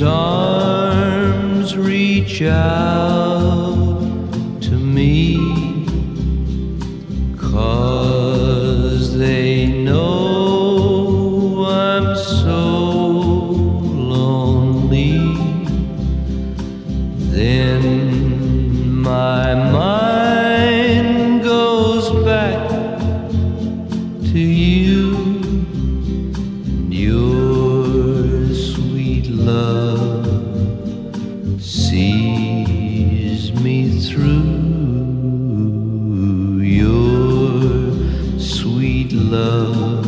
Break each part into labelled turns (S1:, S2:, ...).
S1: arms reach out to me, 'cause they know I'm so lonely. Then my mind goes back to you and your sweet love sees me through. Your sweet love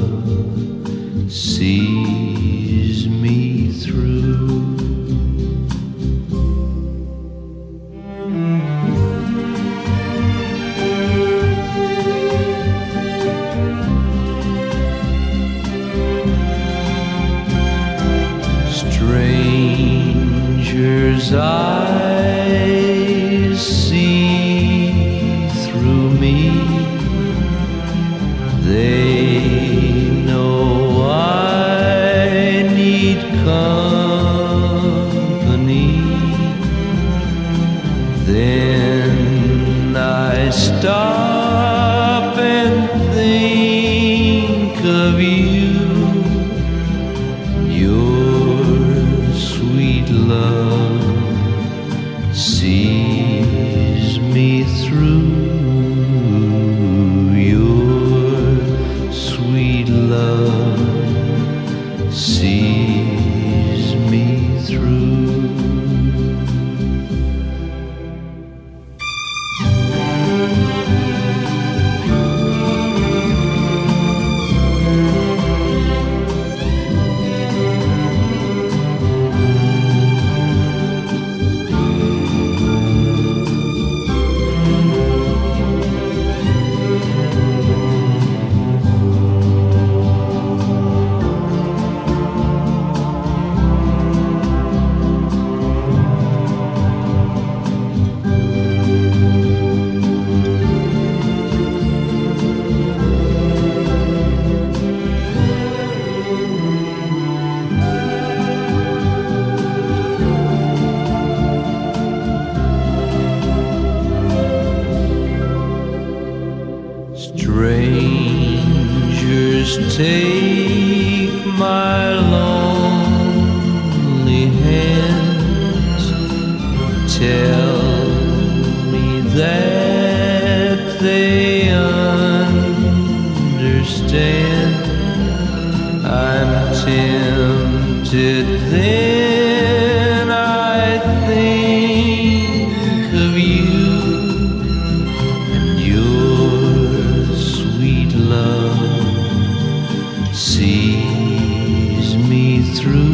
S1: sees me through. Strangers' eyes see through me. They know I need company. Then I stop and think of you. Your sweet love sees me through. Your sweet love sees me through. Strangers take my lonely hands, tell me that they understand. I'm tempted, then I think of you and your sweet love sees me through.